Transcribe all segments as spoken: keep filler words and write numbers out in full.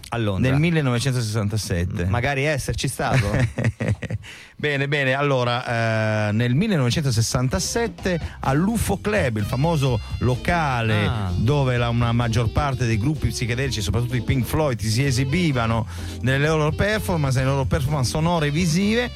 A Londra. Nel millenovecentosessantasette. Magari esserci stato. Bene, bene, allora eh, nel millenovecentosessantasette all'U F O Club, il famoso locale ah. dove la, una maggior parte dei gruppi psichedelici, soprattutto i Pink Floyd, si esibivano nelle loro performance, nelle loro performance sonore e visive.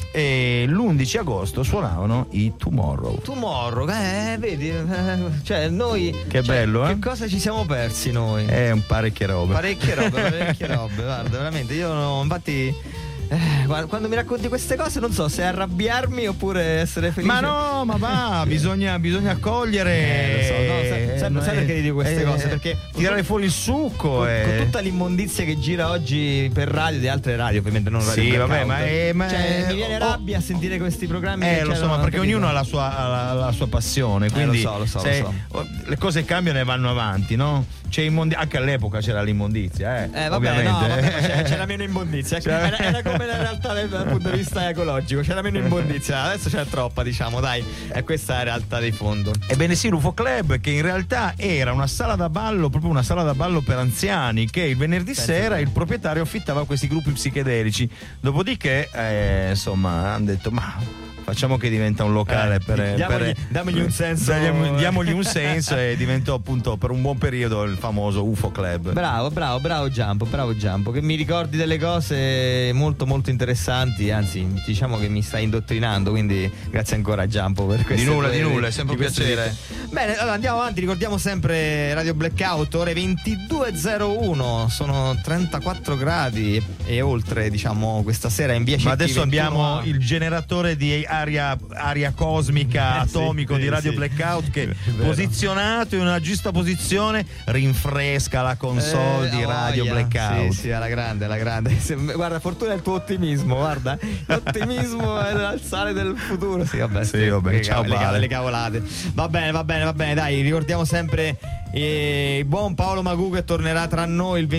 E l'undici agosto suonavano i Tomorrow. Tomorrow, eh, vedi, eh, cioè noi che cioè, bello, che eh? cosa ci siamo persi noi? È un parecchie robe. Parecchie robe, parecchie robe, guarda, veramente, io no, infatti Eh, quando mi racconti queste cose non so se arrabbiarmi oppure essere felice. Ma no, ma va, bisogna, bisogna accogliere. Eh, lo so, no, sai, sai, sai perché ti dico queste eh, cose? Perché tirare fuori il succo. Con, eh. con tutta l'immondizia che gira oggi per radio, di altre radio, ovviamente non radio. Sì, vabbè, Blackout. ma, è, ma cioè, è, mi viene oh, rabbia a sentire questi programmi. Eh, che lo so, ma perché ognuno ha la sua, ha la, la sua passione. Quindi eh, lo so, lo so, se lo so. le cose cambiano e vanno avanti, no? C'è immondi- anche all'epoca c'era l'immondizia, eh. Eh, vabbè, ovviamente. no, vabbè, ma c'era, c'era meno immondizia. Era, era come la realtà del, dal punto di vista ecologico, c'era meno immondizia, adesso c'è troppa, diciamo, dai. E questa è la realtà di fondo. Ebbene sì, l'U F O Club, che in realtà era una sala da ballo, proprio una sala da ballo per anziani, che il venerdì Penso sera che... il proprietario affittava a questi gruppi psichedelici. Dopodiché, eh, insomma, hanno detto, ma facciamo che diventa un locale eh, per, diamogli, per diamogli un senso diamogli, diamogli un senso e diventò appunto per un buon periodo il famoso U F O Club. Bravo, bravo, bravo Giampo, bravo Giampo, che mi ricordi delle cose molto molto interessanti, anzi diciamo che mi stai indottrinando, quindi grazie ancora Giampo per questo. Di nulla, di nulla, è sempre un piacere. Bene, allora andiamo avanti, ricordiamo sempre Radio Blackout, ore ventidue e zero uno, sono trentaquattro gradi e, e oltre, diciamo, questa sera in via C T Ma adesso abbiamo ventuno. il generatore di aria, aria cosmica eh, sì, atomico sì, di Radio sì. Blackout che posizionato in una giusta posizione rinfresca la console eh, di Radio voglia. Blackout. Sì, sì, alla grande, alla grande. Guarda, fortuna è il tuo ottimismo, guarda. L'ottimismo è l'alzare del futuro. Sì, vabbè, sì, vabbè, le, ciao, le, vale. le cavolate. Va bene, va bene, va bene, dai, ricordiamo sempre eh, il buon Paolo Magù che tornerà tra noi il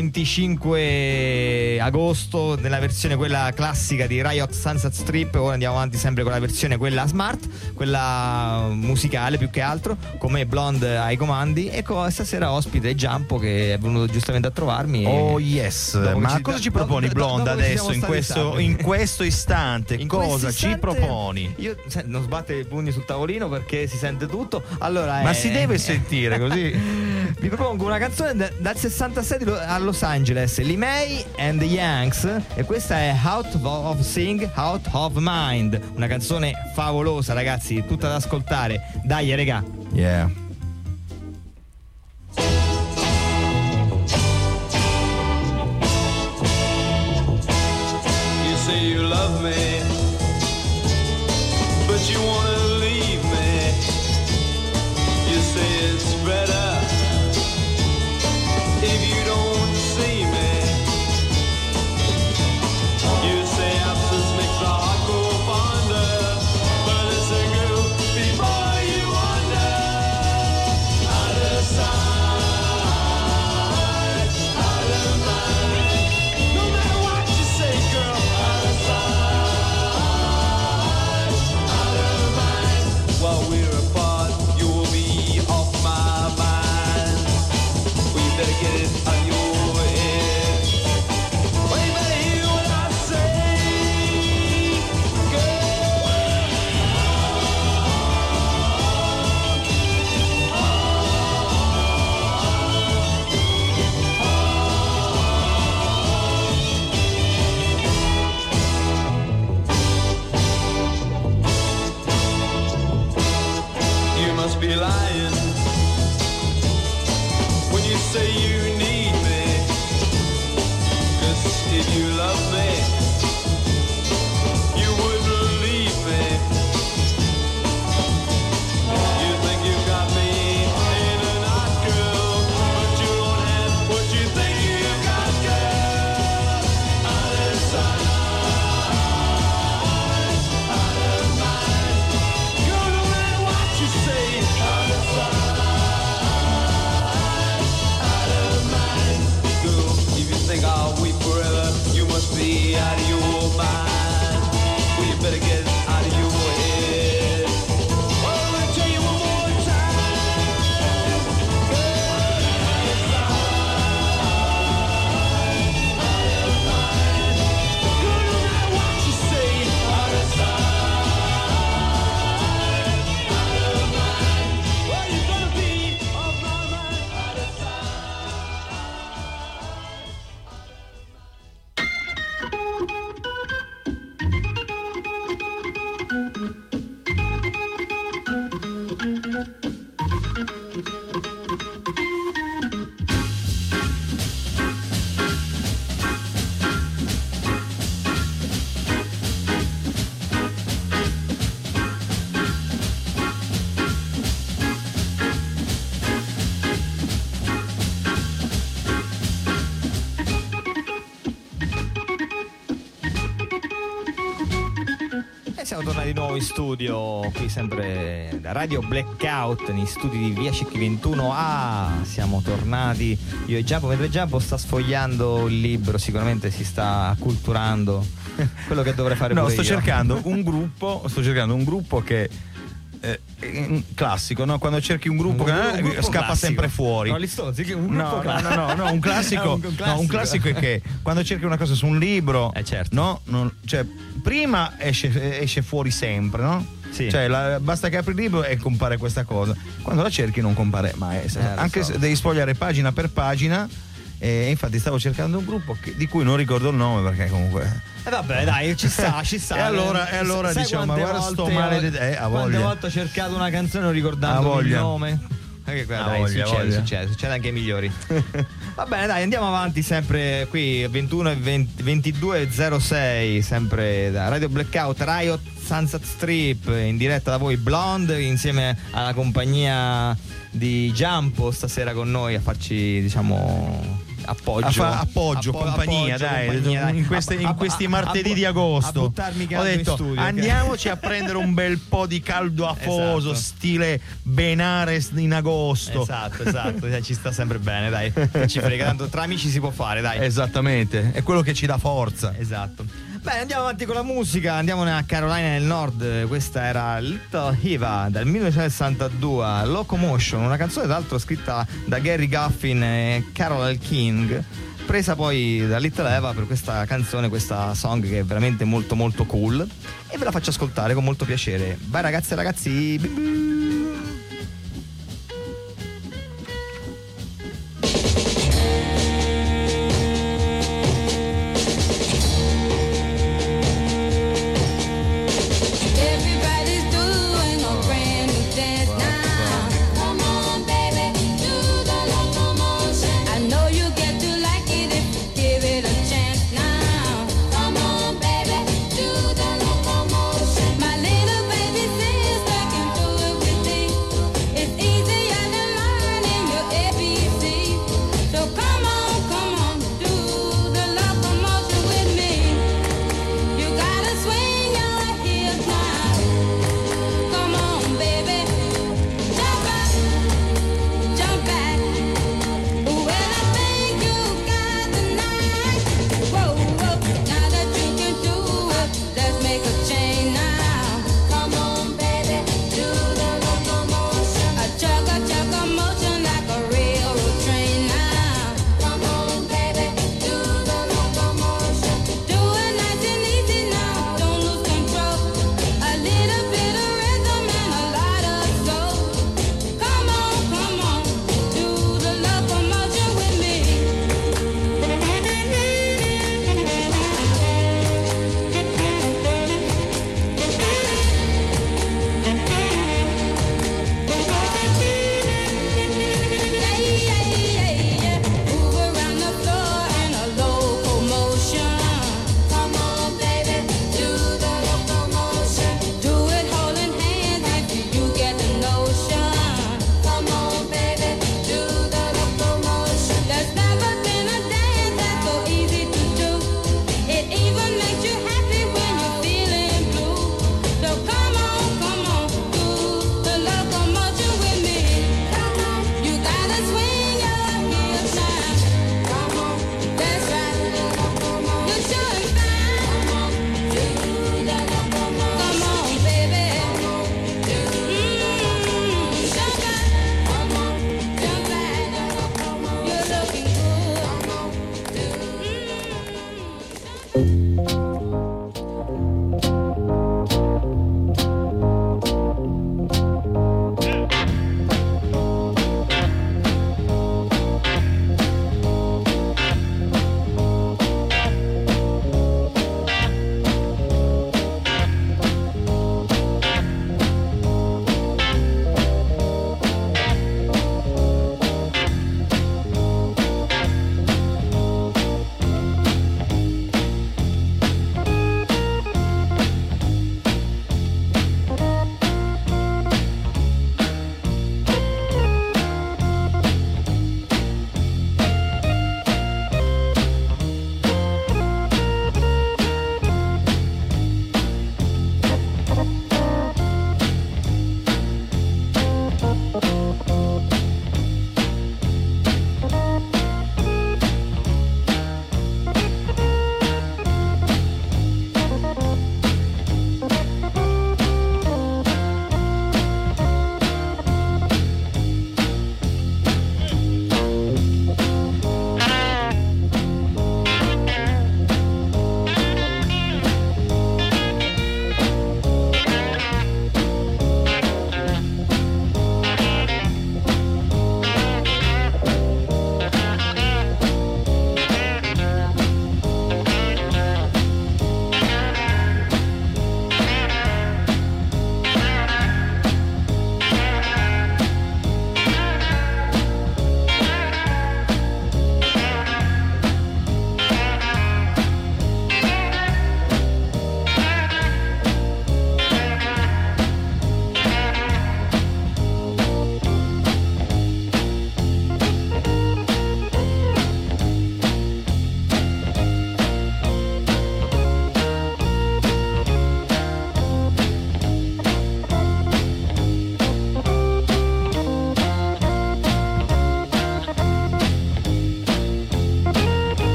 venticinque agosto nella versione quella classica di Riot Sunset Strip. Ora andiamo avanti sempre con la versione quella smart, quella musicale più che altro, come Blonde ai comandi. E co- stasera ospite Giampo che è venuto giustamente a trovarmi. Oh yes, ma ci, cosa ci proponi dopo, Blonde dopo adesso in questo, in questo istante? In cosa istante, ci proponi? Io se, non sbatte i pugni sul tavolino perché si sente tutto. Allora ma è, si deve sentire così. Vi propongo una canzone da, dal sessantasei a Los Angeles, Lee May and the Yanks, e questa è Out of Sing, Out of Mind, una canzone favolosa ragazzi, tutta da ascoltare. Dai regà. Yeah. You say you love me, but you wanna leave me. You say it's better if you don't see me. You say absence makes the heart go fonder, but it's a girl before you wonder. siamo tornati di nuovo in studio, qui sempre da Radio Blackout, negli studi di Via Cecchi ventuno A. Siamo tornati, io e Giampo, mentre Giampo sta sfogliando il libro, sicuramente si sta acculturando, quello che dovrei fare no, pure sto io. cercando un gruppo, sto cercando un gruppo che eh, è classico, no? Quando cerchi un gruppo Un che gru- un gruppo scappa classico. sempre fuori. No, gli Stonzi, che un No, gruppo no, cla- no, no, no, un classico, un, un classico. no, un classico è che quando cerchi una cosa su un libro, Eh, certo. no, non- cioè prima esce, esce fuori sempre, no? Sì. Cioè la- basta che apri il libro e compare questa cosa. Quando la cerchi non compare mai. Eh, lo Anche so. se devi sfogliare pagina per pagina. E infatti stavo cercando un gruppo che- di cui non ricordo il nome perché comunque. Eh vabbè, dai, ci sta, ci sta. E allora- e allora Sai diciamo, ma quante guarda sto volte- maledetto- eh, ha Quante voglia. volte ho cercato una canzone non Ha ricordando il voglia. nome? Anche quella, Ha dai, voglia, succede, voglia. succede, succede anche ai migliori. Va bene, dai, andiamo avanti sempre qui ventuno e venti, ventidue e zero sei, sempre da Radio Blackout, Riot Sunset Strip, in diretta da voi Blonde, insieme alla compagnia di Giampo stasera con noi a farci, diciamo, appoggio. A fa- appoggio, Appo- compagnia, appoggio, dai, compagnia, dai. in, queste- in A- a- questi a- martedì a- di a agosto buttarmi ho caldo in detto studio, ok? andiamoci a prendere un bel po' di caldo afoso, Esatto. stile Benares in agosto. Esatto, esatto, dai, ci sta sempre bene, dai. Che ci frega, tanto tra amici si può fare, dai. Esattamente, è quello che ci dà forza. Esatto. Bene, andiamo avanti con la musica, andiamo a Carolina del Nord. Questa era Little Eva dal millenovecentosessantadue, Locomotion, una canzone tra l'altro scritta da Gary Guffin e Carol King, presa poi da Little Eva per questa canzone, questa song che è veramente molto molto cool, e ve la faccio ascoltare con molto piacere. Bye ragazze e ragazzi. Bi- bi. Everybody's doing a brand new dance now. Come on, baby, do the locomotion. I know you get to like it if you give it a chance now. Come on, baby, do the locomotion. My little baby says I can do it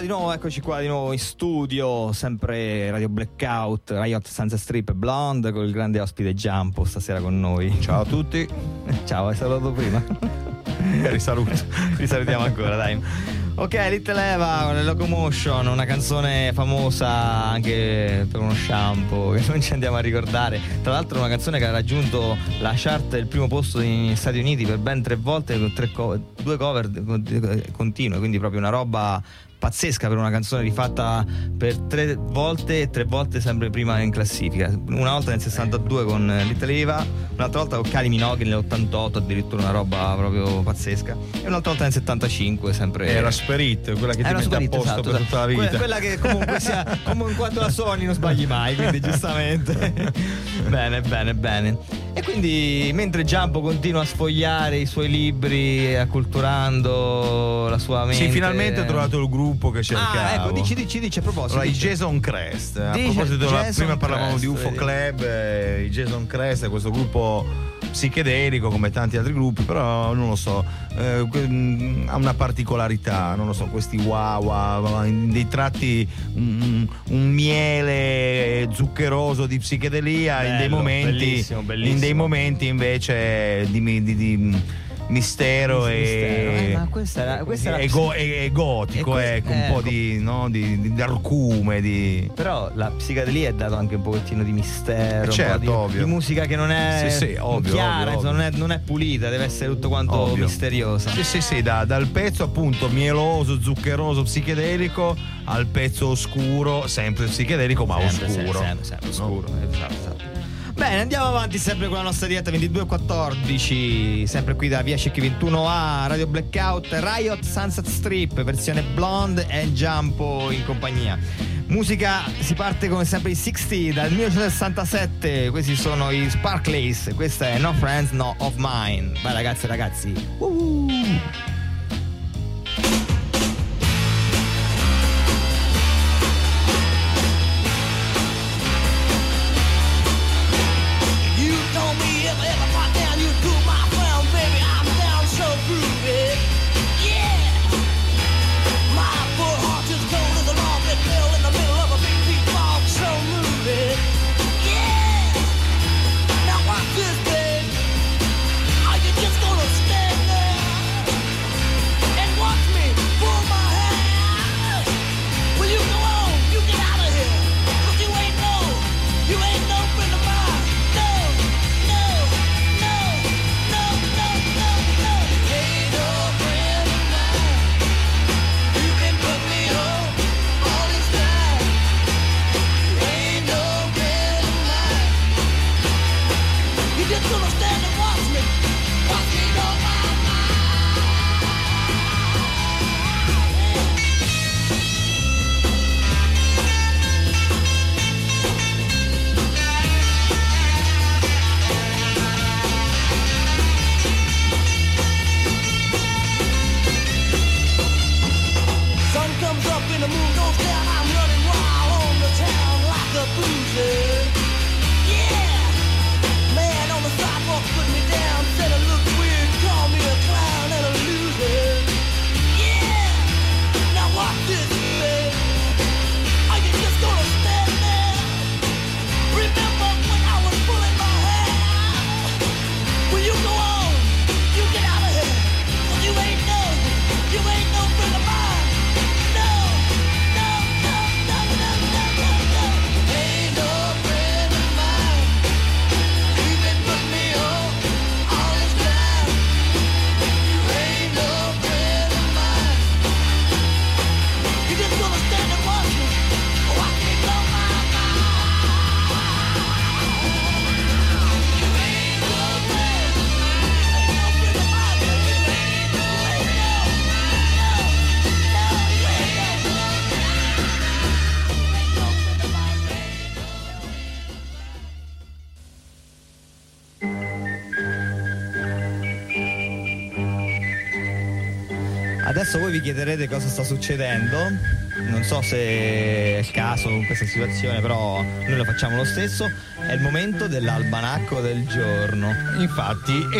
nuovo, eccoci qua di nuovo in studio, sempre Radio Blackout, Riot Sunset Strip Blonde, con il grande ospite Giampo stasera con noi. Ciao a tutti. Ciao, hai salutato prima? Risaluto. Risalutiamo ancora, dai. Ok, Little Eva con le Locomotion, una canzone famosa anche per uno shampoo che non ci andiamo a ricordare. Tra l'altro una canzone che ha raggiunto la chart del primo posto negli Stati Uniti per ben tre volte, con tre co- due cover continue, quindi proprio una roba pazzesca per una canzone rifatta per tre volte e tre volte sempre prima in classifica. Una volta nel sessantadue con Little Eva, un'altra volta con Kylie Minogue nell'ottantotto, addirittura una roba proprio pazzesca, e un'altra volta nel settantacinque sempre. È la Spirit, quella che ti È mette Spirit, a posto esatto, per esatto. tutta la vita. Que- quella che comunque sia, comunque in quanto la suoni non sbagli mai, quindi giustamente. Bene, bene, bene. E quindi mentre Giampo continua a sfogliare i suoi libri, acculturando la sua mente. Sì, finalmente ho trovato il gruppo che cercavo. Ah, ecco, dici, dici, dici a proposito. Allora, i dici. Jason Crest. A Dice proposito, la- Jason prima parlavamo Crest, di U F O vedi. Club, eh, i Jason Crest è questo gruppo psichedelico come tanti altri gruppi, però non lo so, eh, que- mh, ha una particolarità, non lo so, questi wow, wow in dei tratti un, un miele zuccheroso di psichedelia, in dei Bello, momenti bellissimo, bellissimo. in dei momenti invece di, di, di mistero Di mistero. e Eh, ma questa era- questa era è, go- è- è gotico, E que- ecco, un po' ecco. di, no, di, di arcume, di... Però la psichedelia è dato anche un pochettino di mistero, un Certo, po' di, ovvio. di musica che non è Sì, sì, ovvio, chiara, ovvio, insomma, ovvio. Non, è, non è pulita, deve essere tutto quanto Ovvio. misteriosa. Sì, sì, sì, da- dal pezzo appunto mieloso, zuccheroso, psichedelico al pezzo oscuro, sempre psichedelico ma Sempre, oscuro. sempre, sempre No? oscuro. Esatto, esatto. Bene, andiamo avanti sempre con la nostra diretta ventidue e quattordici, sempre qui da via Cecchi ventuno A, Radio Blackout, Riot Sunset Strip, versione Blonde e Giampo in compagnia. Musica, si parte come sempre i sessanta dal millenovecentosessantasette, questi sono i Sparkleys, questa è No Friends No of Mine. Vai ragazzi e ragazzi. Uh-huh. You told me if I ever got down, you do my friend, baby. I'm down so groovy. Yeah. My poor heart is cold as a log that fell in the middle of a big deep fog, so moody. Yeah. Now watch this, babe. Are you just gonna stand there and watch me pull my hair? Will you go on? You get out of here. 'Cause you ain't no, you ain't no friend of mine. No, no, no, no, no, no, no. Ain't no friend of mine. You can put me on all this time. You ain't no friend of mine. You just gonna stand and watch me, watch me go my Sun comes up and the moon goes down. I'm running wild on the town like a boozer. Yeah, man on the sidewalk put me down, said I look weird, called me a clown and a loser. Yeah, now watch this, babe. Are you just gonna stand there? Remember when I was pulling my hair? Will you go on? You get out of here. 'Cause you ain't no, you ain't no friend of mine. No, no, no, no, no, no, no, no. Ain't no friend of mine. You been putting me on all this time. You ain't no friend of mine. You just gonna stand and watch me, watch me blow my mind. You ain't no friend, ain't no friend of mine. You ain't no, you ain't no, no, no, you ain't no, you ain't no friend of mine. Adesso voi vi chiederete cosa sta succedendo. Non so se è il caso in questa situazione, però noi lo facciamo lo stesso. È il momento dell'almanacco del giorno. Infatti, e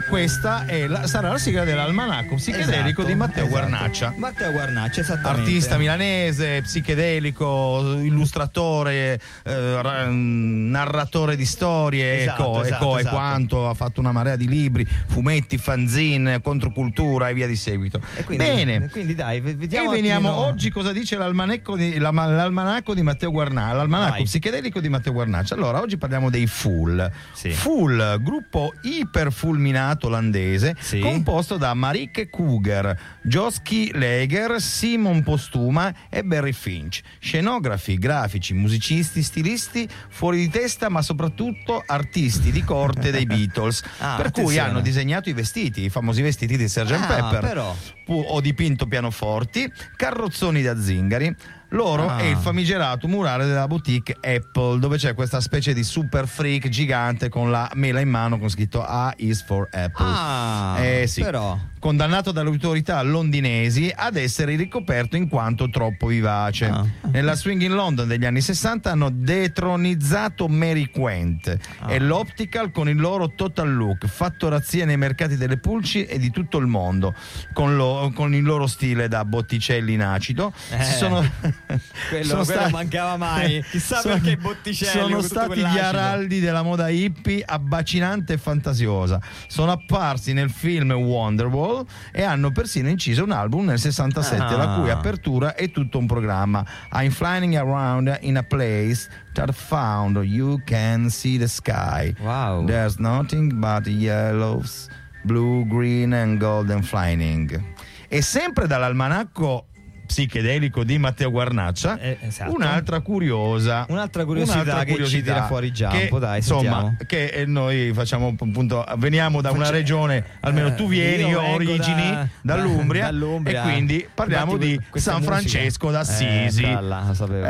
questa è la, sarà la sigla dell'almanacco psichedelico Esatto, di Matteo esatto. Guarnaccia. Matteo Guarnaccia, esattamente. Artista milanese, psichedelico, illustratore, eh, ra- narratore di storie, Esatto, e co, e, esatto, co, e esatto. quanto, ha fatto una marea di libri, fumetti, fanzine, controcultura e via di seguito. E quindi, Bene. quindi dai, vediamo. E veniamo un attimino- oggi cosa dice l'almanacco di, la- l'almanacco di Matteo Guarnaccia, l'almanacco Vai. psichedelico di Matteo Guarnaccia. Allora, oggi parliamo dei Fool. Sì. Fool, gruppo iperfulminato olandese, Sì. composto da Marieke Kruger, Joski Leger, Simon Postuma e Barry Finch. Scenografi, grafici, musicisti, stilisti, fuori di testa, ma soprattutto artisti di corte dei Beatles. Ah, per cui attenzione. hanno disegnato i vestiti, i famosi vestiti di sergeant Ah, Pepper. però. Pu- ho dipinto pianoforti, carrozzoni da zingari. Loro Ah. è il famigerato murale della boutique Apple, dove c'è questa specie di super freak gigante con la mela in mano con scritto A is for Apple. Ah, Eh sì. però. Condannato dalle autorità londinesi ad essere ricoperto in quanto troppo vivace. Ah. Nella swing in London degli anni sessanta hanno detronizzato Mary Quant Ah. e l'Optical con il loro Total Look, fatto razzia nei mercati delle pulci e di tutto il mondo, con, lo- con il loro stile da Botticelli in acido. Eh. Si sono, Quello- sono quello mancava mai. Chissà perché i Botticelli sono con tutto stati gli quell'acido. araldi della moda hippie, abbacinante e fantasiosa. Sono apparsi nel film Wonderwall e hanno persino inciso un album nel sessantasette, Ah. la cui apertura è tutto un programma. I'm flying around in a place that found you can see the sky. Wow. There's nothing but yellows, blue, green and golden flying. E sempre dall'almanacco psichedelico di Matteo Guarnaccia, Eh, esatto. un'altra curiosa Un'altra curiosità che ci tira fuori Giampo, che, dai, insomma, sentiamo. che eh, noi facciamo appunto, veniamo da una Faccia- regione, almeno eh, tu vieni, io io ho vengo origini da- dall'Umbria, dall'Umbria. e quindi parliamo Infatti, di questa San musica- Francesco d'Assisi. Eh, là, lo sapevo.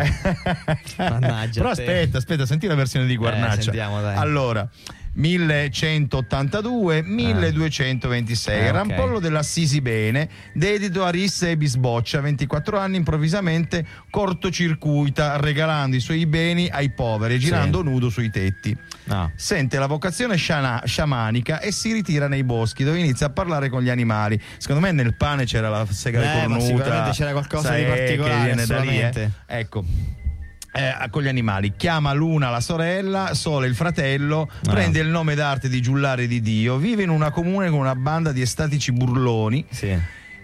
Mannaggia Però te. aspetta, aspetta, senti la versione di Guarnaccia. Eh, sentiamo, dai. Allora, millecentottantadue milleduecentoventisei, Eh, ok. Rampollo dell'Assisi bene, dedito a risse e bisboccia, ventiquattro anni, improvvisamente cortocircuita regalando i suoi beni ai poveri, girando nudo sui tetti. No. Sente la vocazione sciana- sciamanica e si ritira nei boschi, dove inizia a parlare con gli animali. Secondo me nel pane c'era la sega Eh, ma cornuta, sicuramente c'era qualcosa sai, di particolare, che viene da lì, eh. assolutamente. Ecco. Eh, con gli animali, chiama Luna la sorella, Sole il fratello, Ah. prende il nome d'arte di giullare di Dio, vive in una comune con una banda di estatici burloni Sì.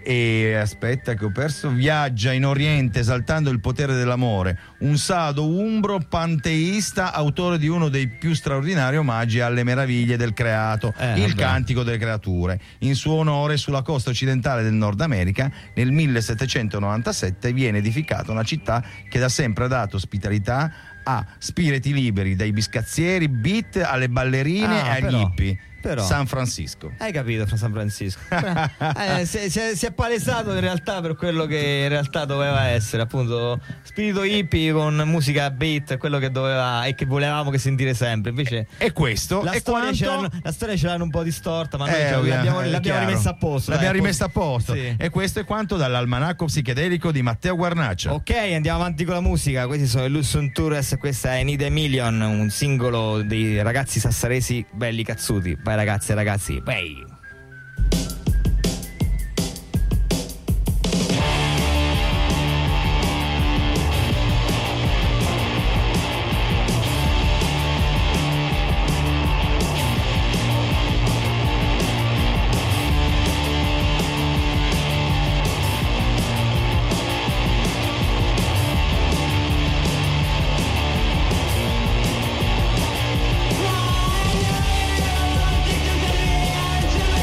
e aspetta che ho perso, viaggia in Oriente esaltando il potere dell'amore, un sado umbro panteista, autore di uno dei più straordinari omaggi alle meraviglie del creato, Eh, il vabbè. cantico delle creature. In suo onore, sulla costa occidentale del Nord America, nel millesettecentonovantasette viene edificata una città che da sempre ha dato ospitalità a spiriti liberi, dai biscazzieri, beat alle ballerine Ah, e agli però, hippie. però. San Francisco. Hai capito, fra San Francisco? eh, si, è- si è, si è palesato in realtà per quello che in realtà doveva essere, appunto, spirito hippie con musica beat, quello che doveva e che volevamo che sentire sempre. Invece E questo la è storia, quanto... ce l'hanno, la storia ce l'hanno un po' distorta, ma noi Eh, ce ovvia- l'abbiamo, è l'abbiamo chiaro. rimessa a posto. L'abbiamo dai, rimessa a posto. Sì. E questo è quanto dall'almanacco psichedelico di Matteo Guarnaccia. Ok, andiamo avanti con la musica. Questi sono i Lusson Tours e questa è Need a Million, un singolo dei ragazzi sassaresi belli cazzuti. Vai ragazzi e ragazzi, vai! Angela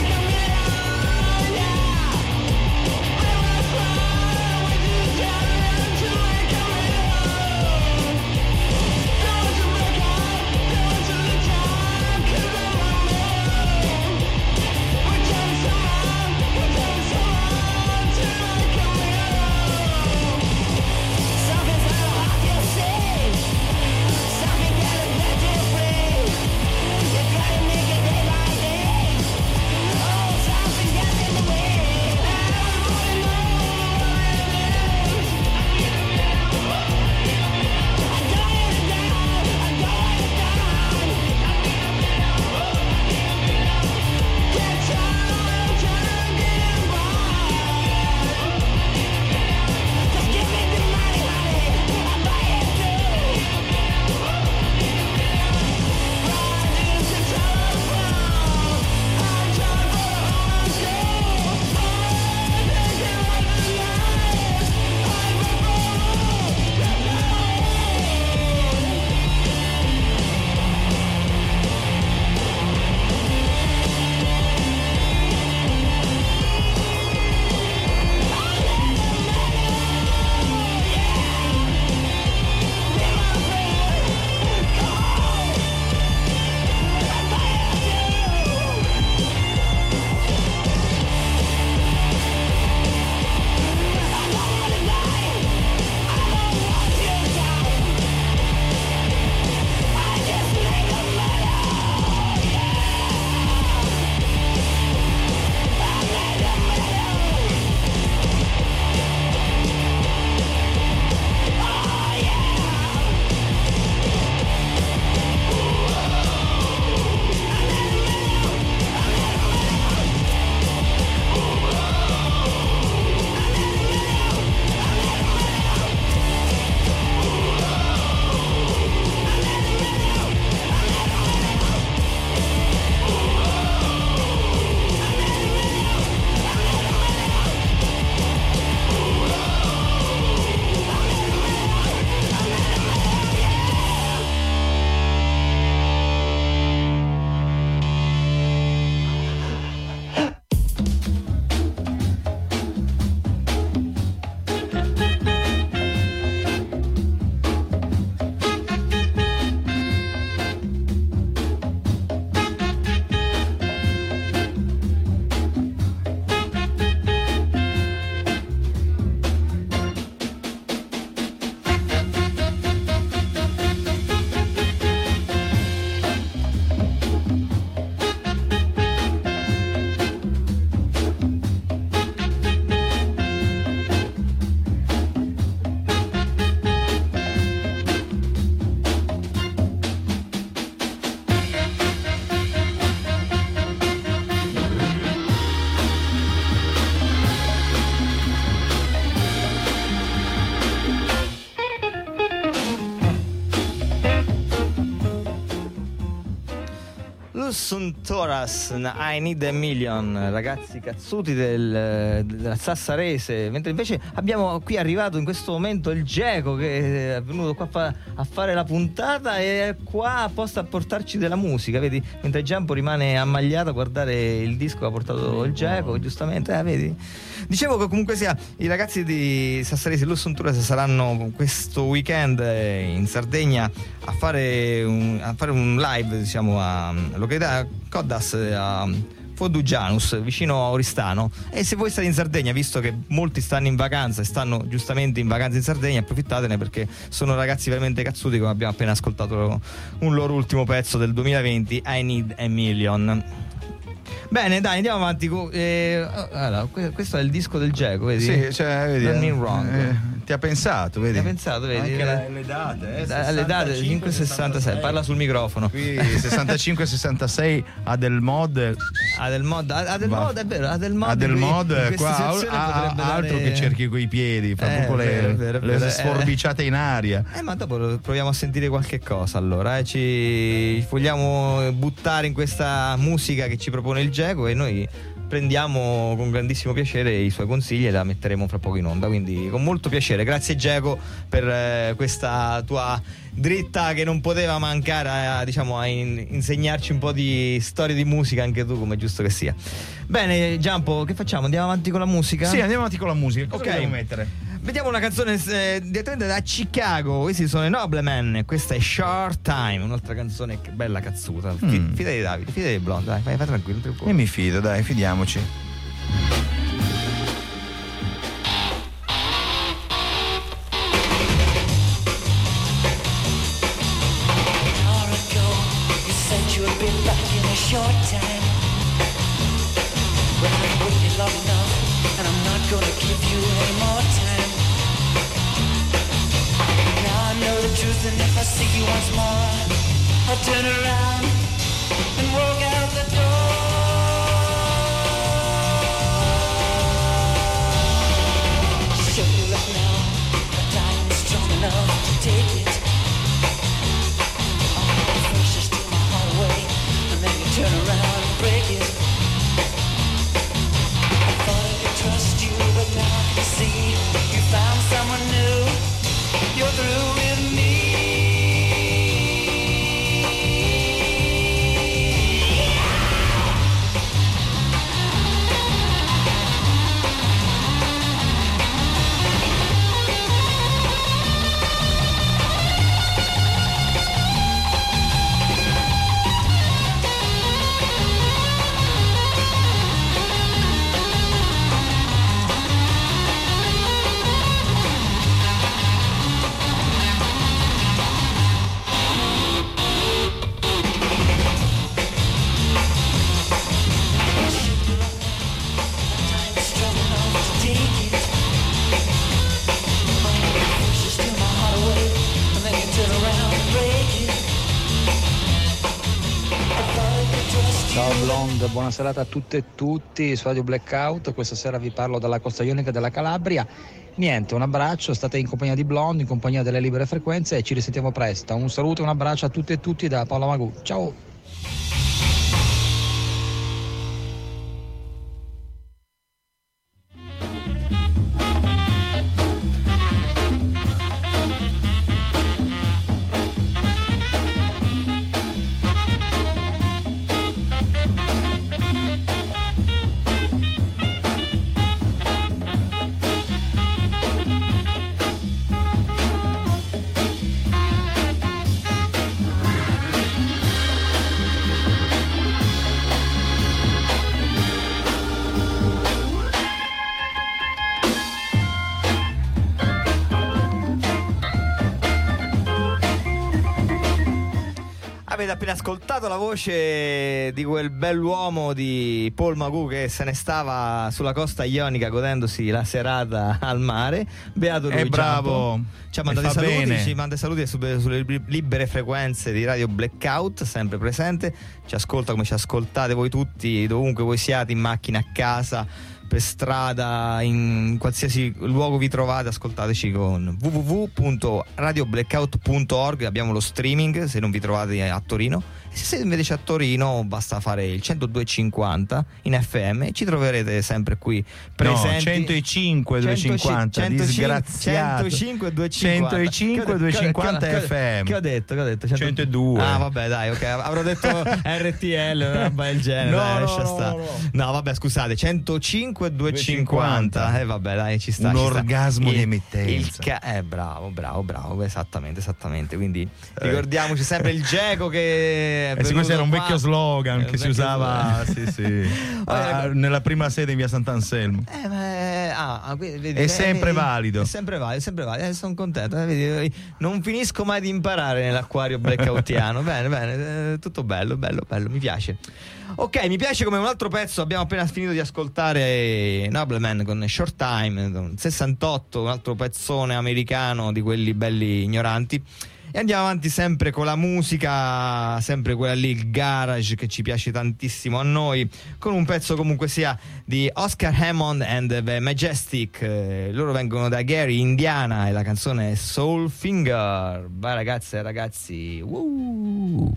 Suntoras, I Need a Million, ragazzi cazzuti del, della Sassarese, mentre invece abbiamo qui arrivato in questo momento il Geco che è venuto qua fa, a fare la puntata e è qua apposta a portarci della musica, vedi? Mentre Giampo rimane ammagliato a guardare il disco che ha portato il Geco, giustamente, eh, vedi? Dicevo che comunque sia i ragazzi di Sassarese e Suntoras saranno questo weekend in Sardegna a fare un, a fare un live, diciamo, a località Coddas, a Fodugianus, vicino a Oristano. E se voi state in Sardegna, visto che molti stanno in vacanza e stanno giustamente in vacanza in Sardegna, approfittatene, perché sono ragazzi veramente cazzuti, come abbiamo appena ascoltato un loro ultimo pezzo del duemilaventi, I Need a Million. Bene, dai, andiamo avanti. Eh, allora, questo è il disco del Geco, vedi? Sì, cioè, vedi. Don't mean wrong. Eh, ti ha pensato, vedi? Ti ha pensato, vedi? Anche la, le date, eh, Da- le date cinque sessantasei, parla sul microfono. Qui sessantacinque sessantasei Adelmod. Adelmod, Adelmod è vero, Adelmod, Adelmod qui in questa qua situazione a- a- potrebbe altro dare- che cerchi coi piedi, fa Eh, proprio le, vero, vero, le vero. sforbiciate in aria. Eh, ma dopo proviamo a sentire qualche cosa, allora, eh. Ci vogliamo buttare in questa musica che ci propone il Geco e noi prendiamo con grandissimo piacere i suoi consigli e la metteremo fra poco in onda, quindi con molto piacere. Grazie Geco per eh, questa tua dritta che non poteva mancare a, diciamo, a in- insegnarci un po' di storie di musica anche tu, come è giusto che sia. Bene Giampo, che facciamo? Andiamo avanti con la musica? Sì, andiamo avanti con la musica. Cosa Ok. dobbiamo mettere? Vediamo una canzone eh, direttamente da Chicago. Questi sono i Noblemen. Questa è Short Time, un'altra canzone che bella cazzuta. Fi- Mm. Fidati di Davide, fidati di Blonde, dai, vai, vai tranquillo, non ti preoccupare. Io mi fido, dai, fidiamoci. hour ago, you said you would be back in a short time. But I've waited long enough, and I'm not gonna give you any more time. Now I know the truth, and if I see you once more, I'll turn around and walk out the door. Show you up now, but I'm strong enough to take it. Just take my heart away, and then you turn around and break it. I thought I could trust you, but now I can see you found someone new. You're through with me. Ciao Blonde, buona serata a tutte e tutti su Radio Blackout. Questa sera vi parlo dalla costa ionica della Calabria. Niente, un abbraccio, state in compagnia di Blonde, in compagnia delle libere frequenze e ci risentiamo presto. Un saluto e un abbraccio a tutte e tutti da Paolo Magù. Ciao! Avete appena ascoltato la voce di quel bell'uomo di Paul Magù che se ne stava sulla costa ionica godendosi la serata al mare. Beato lui, È bravo. Giampo. Ci ha E mandato i fa saluti, bene. ci manda i saluti sulle, sulle libere frequenze di Radio Blackout, sempre presente. Ci ascolta come ci ascoltate voi tutti, dovunque voi siate, in macchina, a casa, per strada, in qualsiasi luogo vi trovate, ascoltateci con w w w punto radio blackout punto org. Abbiamo lo streaming se non vi trovate a Torino, e Se siete invece a Torino basta fare il centodue e cinquanta in F M e ci troverete sempre qui presenti. No, centocinque duecentocinquanta, disgraziato. centocinque duecentocinquanta. centocinque duecentocinquanta F M. Che ho detto? Che ho detto? cento... centodue. Ah, vabbè, dai, ok. Avrò detto R T L, una roba del genere. No, dai, no, lascia no, sta. no. No, vabbè, scusate, centocinque duecentocinquanta. Eh, vabbè, dai, ci sta. Un ci sta. orgasmo Il- di emittenza. il ca- eh, bravo, bravo, bravo, esattamente, esattamente. Quindi ricordiamoci sempre il Geco che. Eh sì, questo era un vecchio slogan Eh, che si vecchio usava slogan. sì, sì, ah, ecco. nella prima sede in via Sant'Anselmo. Eh, ma è, ah, ah, vedi, vedi, È eh, sempre vedi, valido. È sempre valido, è sempre valido. Eh, sono contento. eh, vedi, non finisco mai di imparare nell'acquario blackoutiano. Bene, bene, eh, tutto bello, bello, bello, mi piace. Ok, mi piace come un altro pezzo. Abbiamo appena finito di ascoltare Nobleman con Short Time, sessantotto, un altro pezzone americano di quelli belli ignoranti. E andiamo avanti sempre con la musica, sempre quella lì, il garage che ci piace tantissimo a noi, con un pezzo comunque sia di Oscar Hammond and the Majestic. Eh, loro vengono da Gary, Indiana, e la canzone è Soul Finger. Vai ragazze e ragazzi, woo!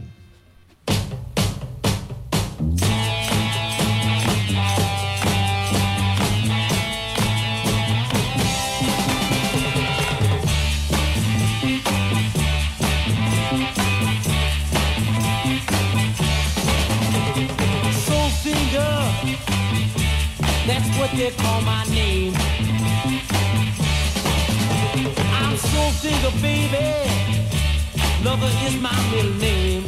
Soul finger, that's what they call my name. I'm soul finger, baby. Lover is my middle name.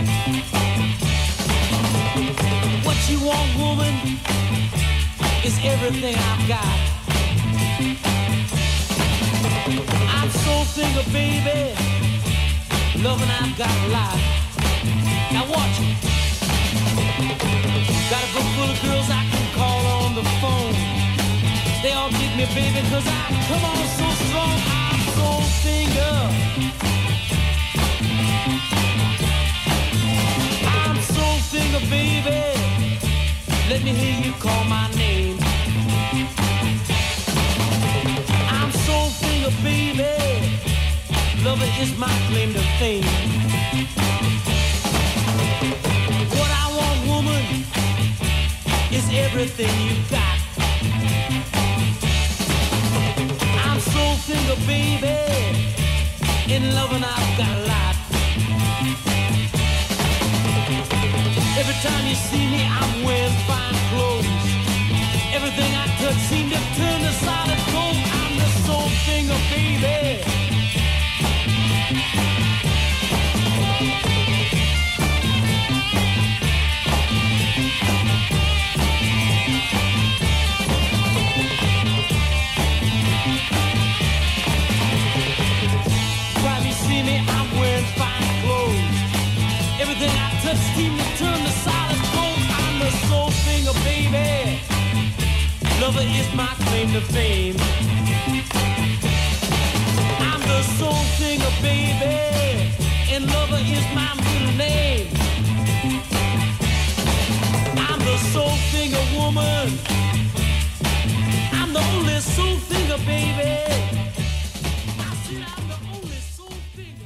What you want, woman, is everything I've got. I'm soul finger, baby. Loving I've got a lot. Now watch it. Got a book full of girls I can call on the phone. They all get me, baby, cause I come on so strong. I'm soul finger. I'm soul finger, baby. Let me hear you call my name. I'm soul finger, baby. Lover is my claim to fame. What I want, woman, is everything you got. I'm soul finger, baby. In love and I've got a lot. Every time you see me, I'm wearing fine clothes. Everything I touch seems to turn to solid gold. I'm the soul finger, baby. While you see me, I'm wearing fine clothes. Everything I touch seems to turn to solid gold. I'm the soul finger, baby. Lover is my claim to fame. I'm the soul finger, baby. And lover is my middle name. I'm the soul finger woman. I'm the only soul finger, baby. I said I'm the only soul finger.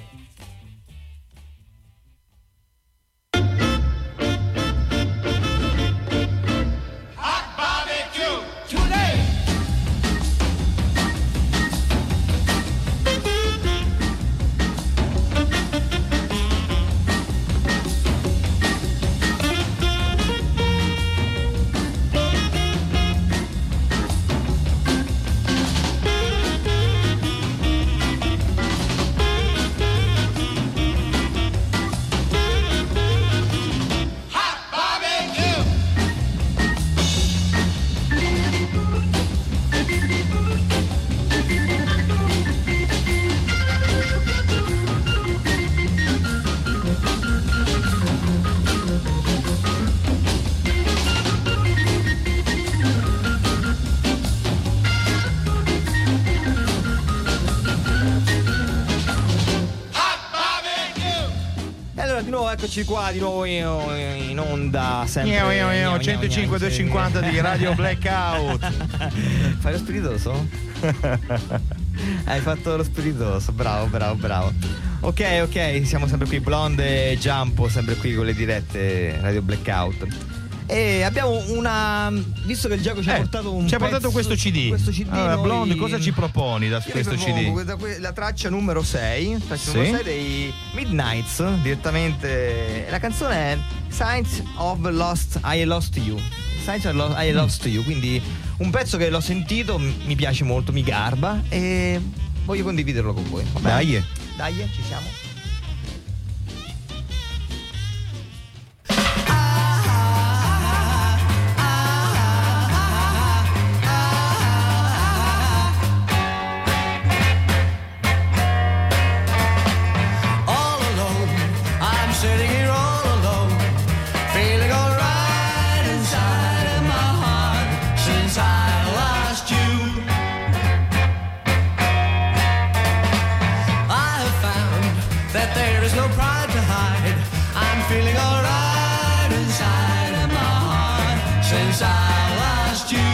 Eccoci qua di nuovo in, in onda sempre Io, io, io, Gnao, gnao, centocinque gnao, duecentocinquanta di Radio Blackout. Fai lo spiritoso? Hai fatto lo spiritoso, bravo, bravo, bravo. Ok, ok, siamo sempre qui, Blonde e Giampo, sempre qui con le dirette Radio Blackout. E abbiamo una. Visto che il gioco ci ha Eh, portato un ci ha pezzo, portato questo C D. Questo C D Allora, noi- Blonde, cosa ci proponi da Io questo vi C propongo D? questa- que- la traccia numero sei, traccia Sì. numero sei dei Midnights, direttamente. La canzone è Signs of Lost I Lost You. Signs of Lo- I Lost You, quindi un pezzo che l'ho sentito, m- mi piace molto, mi garba e voglio condividerlo con voi. Va bene? Dai. Dai, ci siamo. All alone, I'm sitting here all alone, feeling alright inside of my heart since I lost you. I have found that there is no pride to hide. I'm feeling alright inside of my heart since I lost you.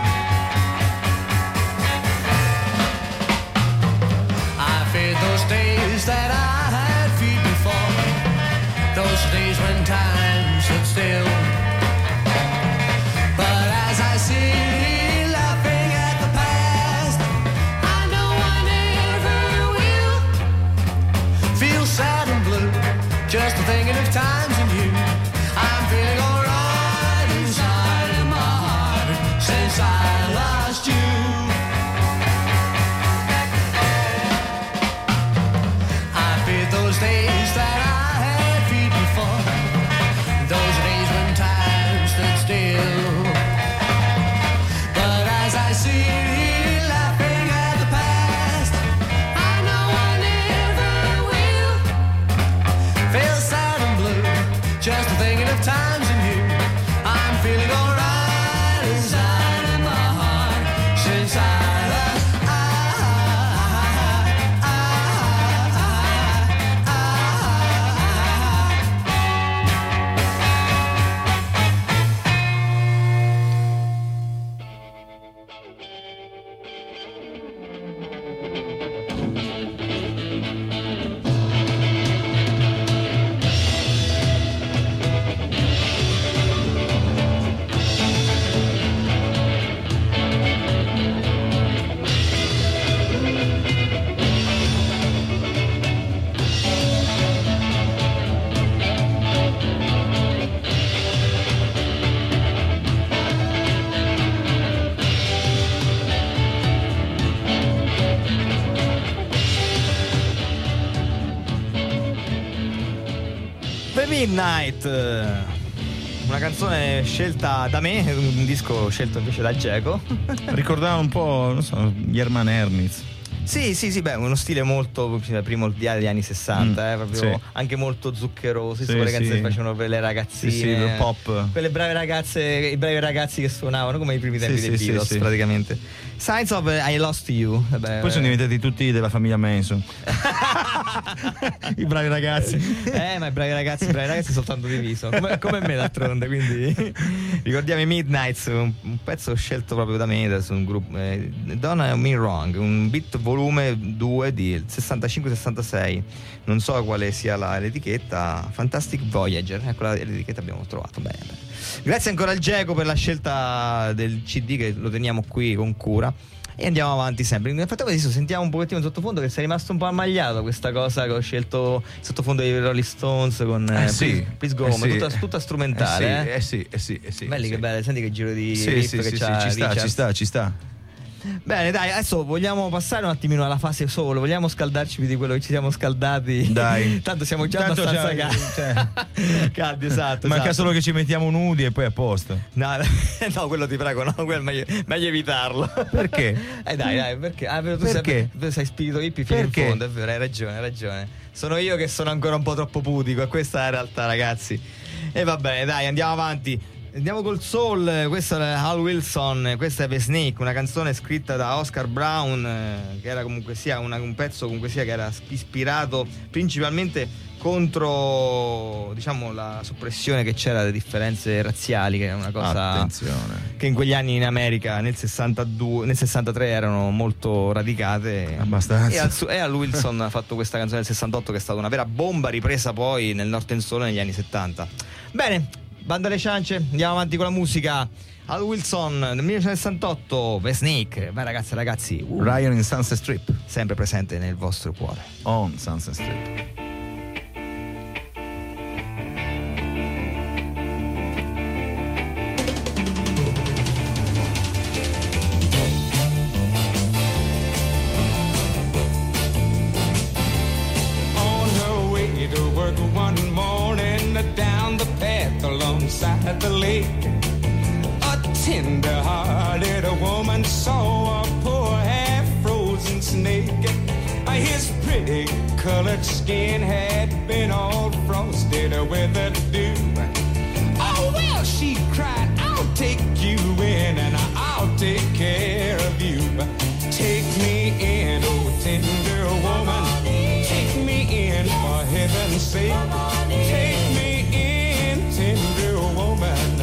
I feared those days that I had feared before, those days when time stood still. But as I sit here laughing at the past, I know I never will feel sad and blue, just thinking of times and you. I'm feeling alright inside of my heart since I lost you. I feared those days that I had feared before, those days when time stood still. But as I sit here laughing at the past, I know I never will feel sad and blue, just thinking of times and you. I'm feeling alright inside of my heart since I lost. The Midnight, una canzone scelta da me, un disco scelto invece da Geco. Ricordava un po', non so, German Hermits. Sì, sì, sì, beh, uno stile molto primordiale degli anni sessanta, Mm, eh, proprio sì. anche molto zuccheroso, Sì, quelle canzoni sì. che facevano per le ragazzine. Sì, sì, il pop. Quelle brave ragazze, i bravi ragazzi che suonavano come i primi tempi Sì, dei sì, Beatles, sì, sì. praticamente. Signs of I Lost You. Vabbè, Poi sono diventati tutti della famiglia Manson. I bravi ragazzi. Eh, ma i bravi ragazzi, i bravi ragazzi soltanto diviso, come, come me d'altronde, quindi ricordiamo i Midnights, un, un pezzo scelto proprio da me, da su un gruppo, eh, Don't Me Wrong, un beat volume due di sessantacinque sessantasei, non so quale sia la, l'etichetta, Fantastic Voyager, ecco la, l'etichetta abbiamo trovato, bene, bene. Grazie ancora al Geco per la scelta del C D che lo teniamo qui con cura. E andiamo avanti sempre. Nel frattempo adesso sentiamo un pochettino in sottofondo che sei rimasto un po' ammagliato questa cosa che ho scelto il sottofondo dei Rolling Stones con Eh, eh, sì, Please Go eh, Home, sì. tutta, tutta strumentale. Eh sì, eh sì, eh sì. Belli sì. che belli, senti che giro di Sì, riff sì, che sì, sì, c'ha ci sta, Richards. ci sta, ci sta. Bene, dai, adesso vogliamo passare un attimino alla fase solo, vogliamo scaldarci più di quello che ci siamo scaldati. Dai. Tanto siamo già Tanto abbastanza già- caldi. cioè. caldi, esatto. Manca esatto. solo che ci mettiamo nudi e poi a posto. No, no, quello ti prego, no, quello è meglio, meglio evitarlo. Perché? Eh dai, dai, perché? Ah, vero, tu Perché? Sei, tu sei spirito hippie fino in Perché? fondo, è vero, hai ragione, hai ragione. Sono io che sono ancora un po' troppo pudico e questa è la realtà, ragazzi. E va bene, dai, andiamo avanti. Andiamo col soul, questo è Hal Wilson, questa è The Snake, una canzone scritta da Oscar Brown, eh, che era comunque sia una, un pezzo comunque sia che era ispirato principalmente contro, diciamo, la soppressione che c'era delle differenze razziali, che è una cosa Attenzione. che in quegli anni in America nel sessantadue, nel sessantatré erano molto radicate. Abbastanza. E al, su- e al Wilson ha fatto questa canzone del sessantotto che è stata una vera bomba, ripresa poi nel Northern Soul negli anni settanta. Bene, banda alle ciance, andiamo avanti con la musica. Al Wilson nel millenovecentosessantotto, The Snake. Vai ragazzi e ragazzi, uh, Ryan in Sunset Strip. sempre presente nel vostro cuore. On Sunset Strip. On her way to work one morning, down the path alongside the lake, a tender-hearted woman saw a poor half-frozen snake. His pretty colored skin had been all frosted with the dew. Oh well, she cried, I'll take you in and I'll take care of you. Take me in, oh tender woman, take me in for heaven's sake. Take me in, tender woman.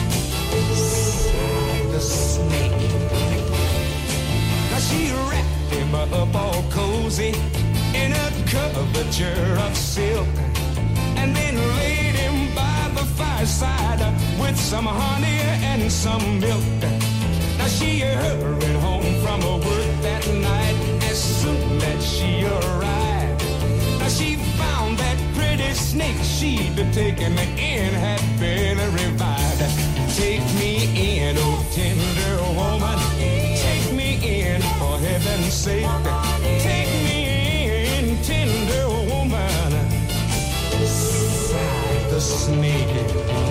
Sighed the snake. Now she wrapped him up all cozy in a coverture of silk, and then laid him by the fireside with some honey and some milk. Now she hurried home from her work that night as soon as she arrived. Now she found that pretty snake she'd taken in had been revived. Take me in, oh tender woman, take me in for heaven's sake. Take me in, tender woman, sighed the snake.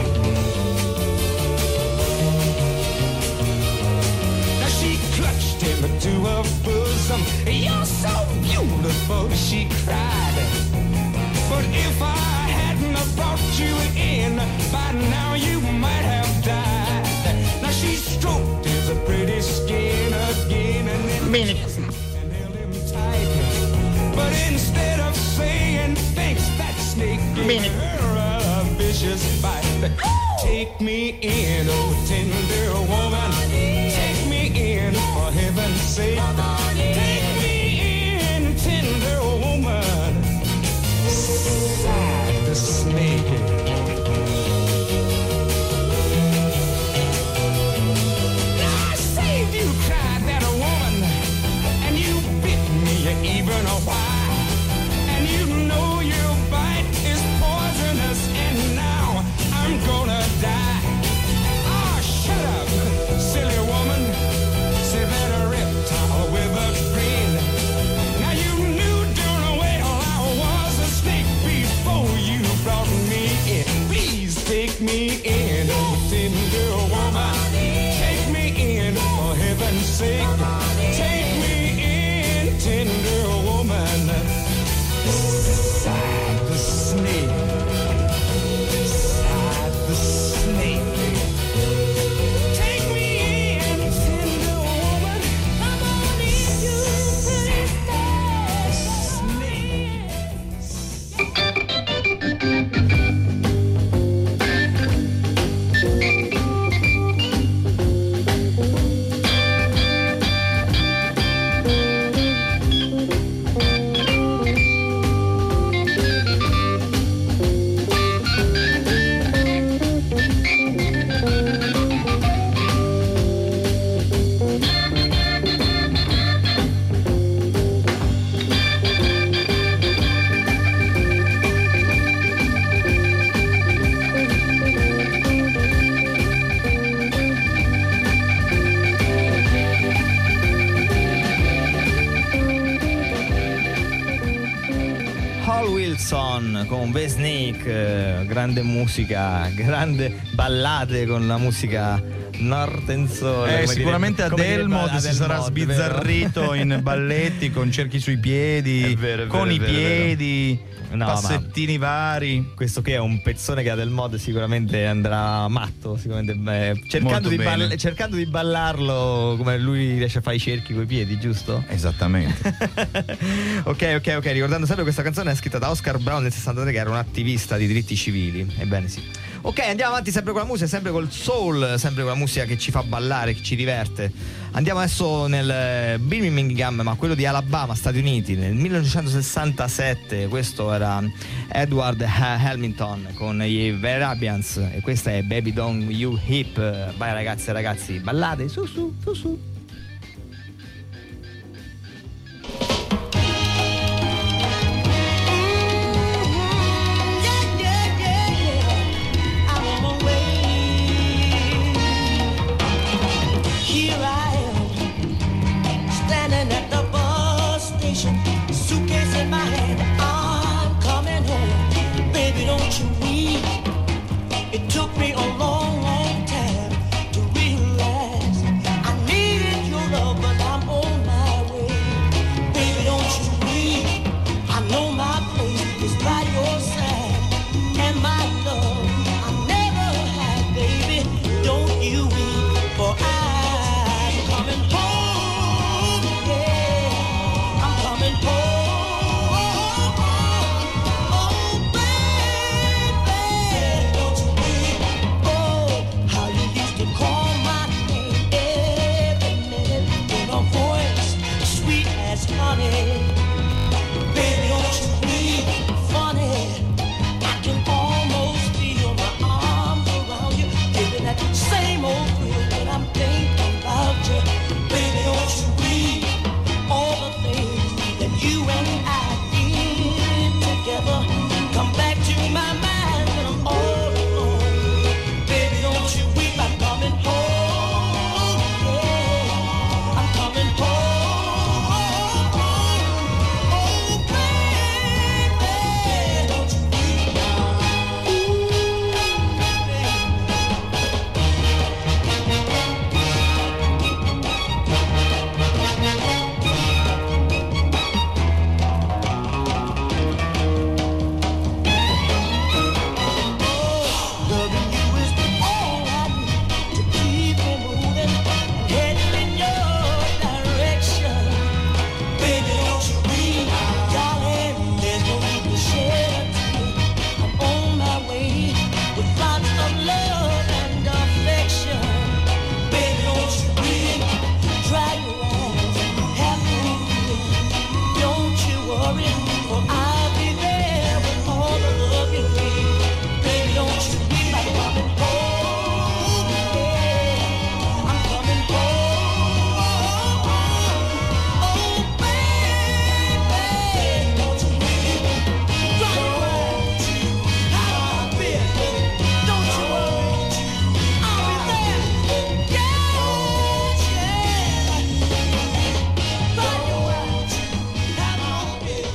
Now she clutched him to her bosom. You're so beautiful, she cried. But if I hadn't have brought you in, by now you might have died. Now she stroked his pretty skin again and then kissed him and held him tight. But instead of saying thanks, that snake gave her a vicious bite. Take me in, oh tender woman, take me in for heaven's sake. Take me in, tender woman, sighed the snake. Now I saved you, cried that woman, and you bit me even a while. And you know your bite is poisonous, and now I'm gonna die. Ah, shut up, silly woman, said that reptile with a grin. Now you knew darn well I was a snake before you brought me in. Please take me in, oh tender woman, take me in for heaven's sake. Take me in, tender woman, sighed the snake. Sighed the snake. Take me in, tender woman, come on in, you pretty Al Wilson con The Snake, eh, grande musica, grande ballate con la musica Nortensole. Eh, come sicuramente dire- come dire Adelmod si Adelmod, sarà vero? sbizzarrito in balletti con cerchi sui piedi, È vero, è vero, con è i vero, è vero. piedi, No, passettini vari. Questo che è un pezzone che ha del mod sicuramente andrà matto, sicuramente beh, cercando, Molto di bene. ball- cercando di ballarlo come lui riesce a fare i cerchi coi piedi, giusto? Esattamente. ok, ok, ok, ricordando sempre questa canzone è scritta da Oscar Brown nel sessantatré, che era un attivista di diritti civili. Ebbene sì. Ok, andiamo avanti sempre con la musica, sempre col soul, sempre con la musica che ci fa ballare, che ci diverte. Andiamo adesso nel eh, Birmingham, ma quello di Alabama, Stati Uniti, nel millenovecentosessantasette. Questo era Edward Ha- Hamilton con i Verabians e questa è Baby Don't You Hip. Vai ragazzi e ragazzi, ballate, su su, su su. Yeah, yeah, yeah, yeah. I'm on my way. Here I am, standing at the bus station, suitcase in my hand. I'm coming home, baby, don't you weep. It took me a long, long time to realize I needed your love, but I'm on my way. Baby, don't you weep. I know my place is by your side, and my love I never had, baby. Don't you weep, for I'm coming home. Yeah, I'm coming home. Oh, baby, don't you weep. Oh, how you used to call my name every minute with a voice sweet as honey. Baby, don't you weep. Funny, I can almost feel my arms around you, giving that same old thrill when I'm thinking about you. Baby, don't you weep. All the things that you and I did together come back to my mind when I'm all alone. Baby, don't you weep. I'm coming home. Yeah, I'm coming home. Oh, baby, don't you weep. Loving you is all I need to keep me moving, heading in your direction. Baby, don't you weep, darling. There's no need to shed a tear. I'm on my way with lots of love and affection. Baby, don't you weep. Dry your eyes, have no fear. Don't you worry, for I'll be there with all the love you need. Baby, don't you weep. I'm coming home. Yeah, I'm coming home. Oh, baby, don't you weep. Dry your eyes, have no fear. Don't you worry, I'll be there. Yeah, yeah. Dry your eyes, have no fear.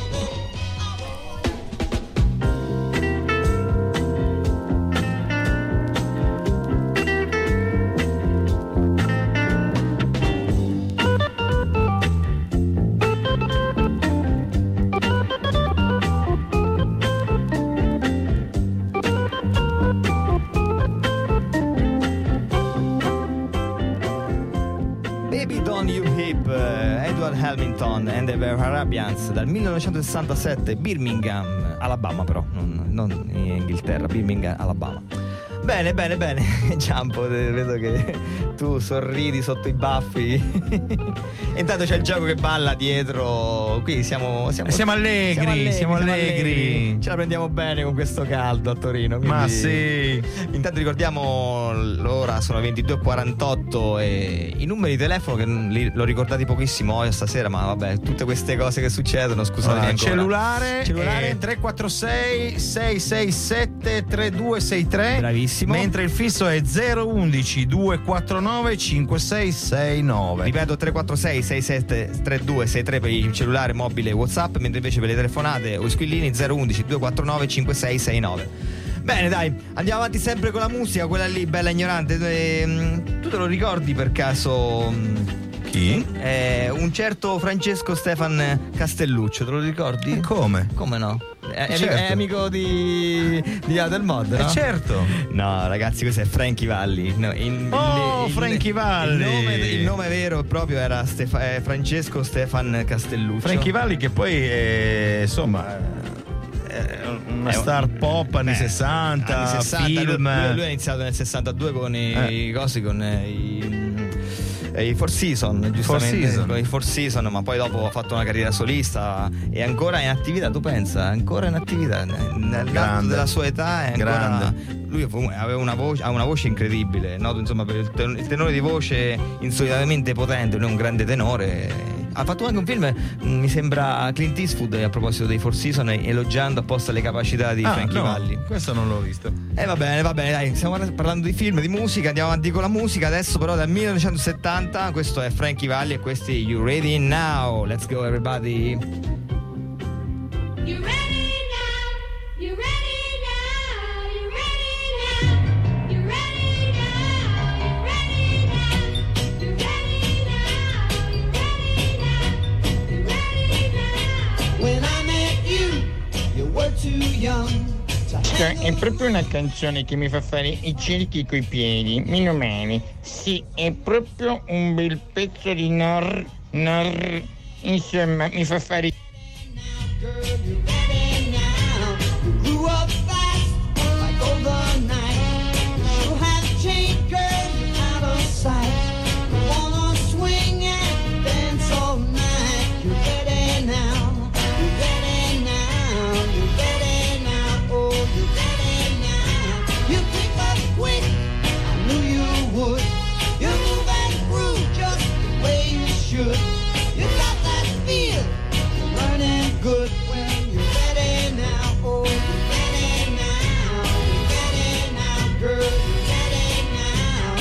Baby Don't You Hip, eh, Edward Hamilton and the Arabians dal millenovecentosessantasette, Birmingham, Alabama però, non, non in Inghilterra, Birmingham, Alabama. Bene, bene, bene, Giampo, eh, vedo che tu sorridi sotto i baffi. E intanto c'è il gioco che balla dietro. Qui siamo siamo, Siamo allegri, siamo allegri. Ce la prendiamo bene con questo caldo a Torino. Quindi... Ma sì. Intanto ricordiamo l'ora, sono ventidue e quarantotto e i numeri di telefono che li, l'ho ricordati pochissimo oggi stasera, ma vabbè, tutte queste cose che succedono, scusate Allora, ancora. cellulare, Cellulare. eh, tre quattro sei sei sei sette tre due sei tre. Bravissimo. Mentre il fisso è zero uno uno due quattro nove cinque sei sei nove. Ripeto, tre quattro sei sei sette tre due sei tre per il cellulare mobile WhatsApp, mentre invece per le telefonate o i squillini zero uno uno due quattro nove cinque sei sei nove. Bene, dai, andiamo avanti sempre con la musica, quella lì bella ignorante. Ehm, Tu te lo ricordi per caso? Chi? Eh, un certo Francesco Stefan Castelluccio, te lo ricordi? Come? Come no? È, è- Certo. è amico di di Adel Mod, Eh no? certo. No, ragazzi, questo è Frankie Valli. No, il- Oh, il- Frankie il- Valli. Il nome, il nome vero proprio era Stefa- eh, Francesco Stefan Castelluccio. Frankie Valli, che poi è, insomma, è una È un- star pop anni Beh, sessanta, anni sessanta, film. Lui, lui ha iniziato nel sessantadue con i, Eh. cosi, con eh, i, eh, i Four Seasons, giustamente. Four Seasons. Con i Four Seasons, ma poi dopo ha fatto una carriera solista. È ancora in attività, tu pensa? È ancora in attività. Nell'atto Grande. della sua età è ancora. Grande. Lui fu- aveva una voce, ha una voce incredibile, noto insomma per il, ten- il tenore di voce insolitamente potente, lui è un grande tenore. Ha fatto anche un film, mh, mi sembra Clint Eastwood, a proposito dei Four Seasons, elogiando apposta le capacità di Ah, Frankie no, Valli. questo non l'ho visto. Eh va bene, va bene, dai, stiamo parlando di film, di musica, andiamo avanti con la musica. Adesso però dal millenovecentosettanta, questo è Frankie Valli e questi You Ready Now? Let's go everybody. You ready now? You ready now? You ready now? You ready now? You ready now? You ready now? You ready now? You ready now? When I met you, you were too young to Cioè, è handle proprio una canzone che mi fa fare i cerchi coi piedi, meno male. Sì, è proprio un bel pezzo di nor, nor, insomma, mi fa fare. girl, you ready now? You grew up fast like overnight. You have changed, girl, you're out of sight. You wanna swing and dance all night. You ready now? You ready now? You ready now? Oh, you ready now? You pick up quick, I knew you would. You move and groove just the way you should. You got that feel, you're learning good. Well, you're ready now, oh, you're ready now, you're ready now, girl, you're ready now.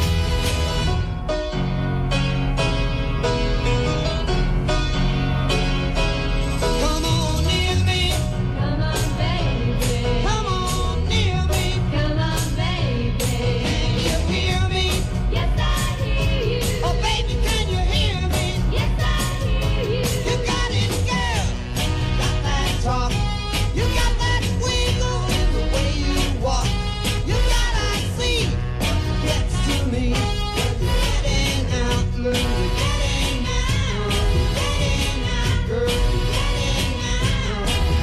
Come on near me, Come on, baby. come on near me. Come on, baby. Can you hear me? Yes, I hear you. Oh, baby, can you hear me? Yes, I hear you. You got it, girl. Got that talk. You got that wiggle in the way you walk. You got I see gets to me. You're ready now, girl. You're ready now. You're ready now, girl. You're ready now.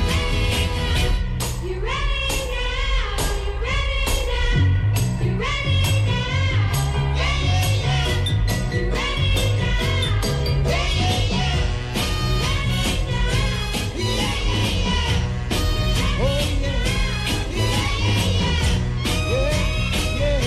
You ready now? You ready now? You ready now? Yeah, yeah, yeah. You ready now? Yeah, yeah, yeah. Yeah, yeah, yeah. Oh, yeah. Yeah, yeah, yeah. Yeah, yeah.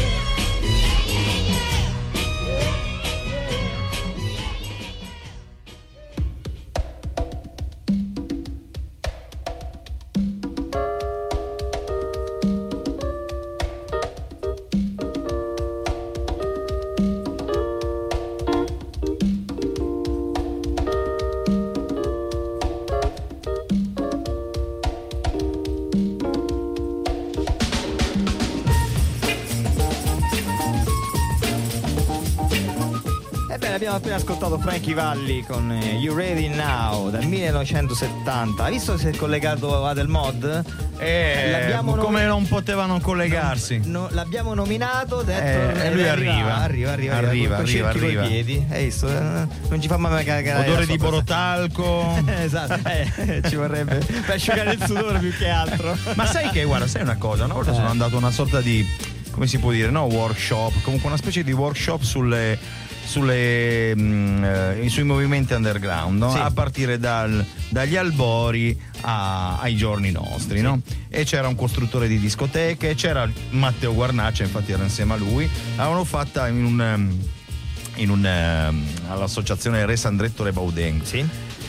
Ebbene, abbiamo appena ascoltato Frankie Valli con eh, You Ready Now dal millenovecentosettanta. Hai visto che si è collegato Adel Mod? Eh, L'abbiamo come nomi- non potevano collegarsi? No, l'abbiamo nominato, detto Eh, e lui arriva. arriva, arriva, Arriva, con- con arriva, cerchi coi arriva. piedi. Hai visto? Eh, Non ci fa mai cagare. Odore la di sua borotalco. presenza. Esatto, eh, ci vorrebbe per asciugare il sudore più che altro. Ma sai che, guarda, sai una cosa? Una volta Eh. sono andato a una sorta di, come si può dire, no? Workshop, comunque una specie di workshop sulle, sulle, mh, eh, sui movimenti underground, no? Sì. A partire dal- dagli albori a- ai giorni nostri, no? E c'era un costruttore di discoteche, c'era Matteo Guarnaccia, infatti era insieme a lui, l'avevano fatta in un... ehm, in un, ehm, all'associazione Re Sandretto Re Bauden. Sì.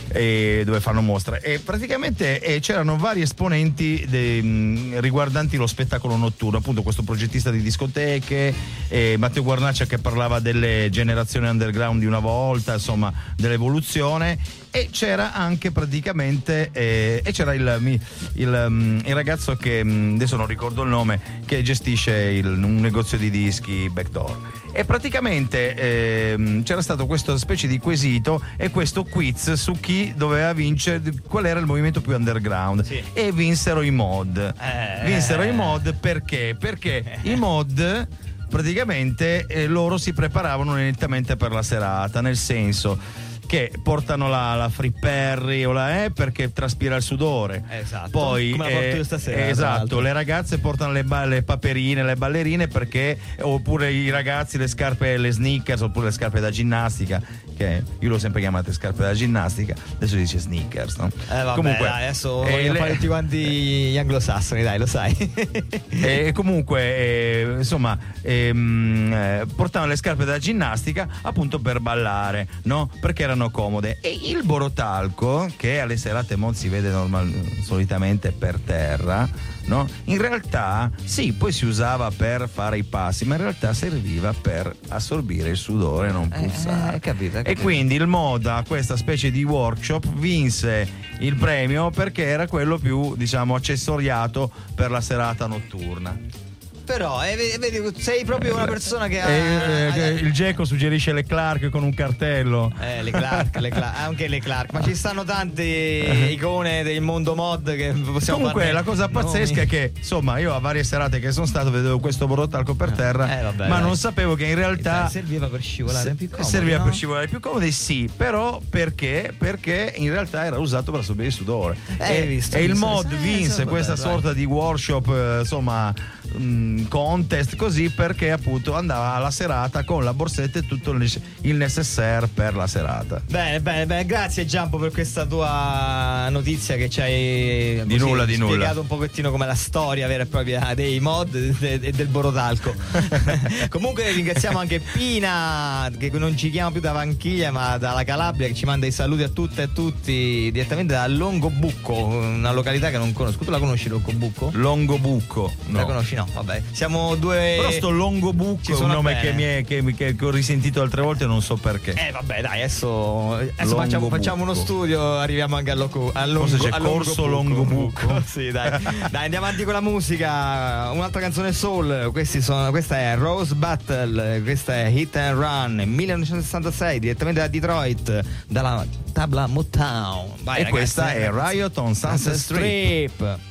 e dove fanno mostre, e praticamente eh, c'erano vari esponenti de, mh, riguardanti lo spettacolo notturno, appunto questo progettista di discoteche, eh, Matteo Guarnaccia che parlava delle generazioni underground di una volta, insomma dell'evoluzione, e c'era anche praticamente eh, e c'era il, il, il, il ragazzo che adesso non ricordo il nome, che gestisce il, un negozio di dischi Backdoor, e praticamente eh, c'era stato questa specie di quesito e questo quiz su chi doveva vincere, qual era il movimento più underground, sì. E vinsero i mod eh, vinsero i mod perché? Perché i mod praticamente eh, loro si preparavano nettamente per la serata, nel senso che portano la, la Free Perry o la eh, perché traspira il sudore. Esatto. Poi come la porto io stasera, eh, tra l'altro. esatto, le ragazze portano le, ba- le paperine, le ballerine perché, oppure i ragazzi le scarpe, le sneakers, oppure le scarpe da ginnastica, che io l'ho sempre chiamate scarpe da ginnastica, adesso si dice sneakers, no? Eh vabbè, comunque dai, adesso eh, vogliono le- fare tutti quanti gli anglosassoni, dai, lo sai. e comunque eh, insomma ehm, eh, portavano le scarpe da ginnastica appunto per ballare, no? Perché erano comode. E il borotalco, che alle serate mod si vede normal, solitamente per terra, no? In realtà sì, poi si usava per fare i passi, ma in realtà serviva per assorbire il sudore e non pulsare. eh, capito, E capito. quindi il mod a questa specie di workshop vinse il premio perché era quello più, diciamo, accessoriato per la serata notturna. Però eh, vedi, vedi, sei proprio una persona che ha, E, eh, ha- che il Geco suggerisce le Clark con un cartello. Eh, le Clark, le Clark, anche le Clark, ma ci stanno tante icone del mondo mod che possiamo Comunque farne la cosa pazzesca nomi. è che insomma io a varie serate che sono stato vedevo questo borotalco per terra, Eh, vabbè, ma dai. non sapevo che in realtà Dai, serviva per scivolare se- più comodi, serviva no? per scivolare più comodi, sì, però perché? Perché in realtà era usato per assorbire il sudore. Eh, e hai visto, e hai il visto. mod Eh, vinse insomma, questa dai. sorta di workshop, eh, insomma mh, contest così, perché appunto andava alla serata con la borsetta e tutto il nece- il necessaire per la serata. Bene, bene, bene, grazie Giampo per questa tua notizia che ci hai Di nulla, di spiegato nulla. un pochettino come la storia vera e propria dei mod e de- del borotalco. Comunque ringraziamo anche Pina, che non ci chiama più da Vanchiglia ma dalla Calabria, che ci manda i saluti a tutte e a tutti direttamente da Longobucco, una località che non conosco. Tu la conosci Longobucco? Longobucco, La no. conosci? No, vabbè. Siamo due. Però sto Longobucco Ci è un suona nome bene. che, mi è, che, mi- che- che ho risentito altre volte e non so perché. Eh vabbè dai, adesso, adesso facciamo, Longobucco. facciamo uno studio, arriviamo anche a, loco, a Longo, Forse c'è a Corso Longobucco. Longobucco. Sì, dai. Dai, andiamo avanti con la musica. Un'altra canzone soul. Questi sono, questa è Rose Battle, questa è Hit and Run millenovecentosessantasei, direttamente da Detroit, dalla tabla Motown. Vai, E ragazzi, questa è ragazzi. Riot on Sunset Sunset Strip. Strip.